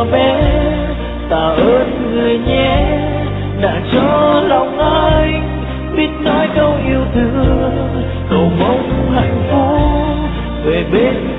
nhỏ bé. Tạ ơn người nhé đã cho lòng anh biết nói câu yêu thương, cầu mong hạnh phúc về bên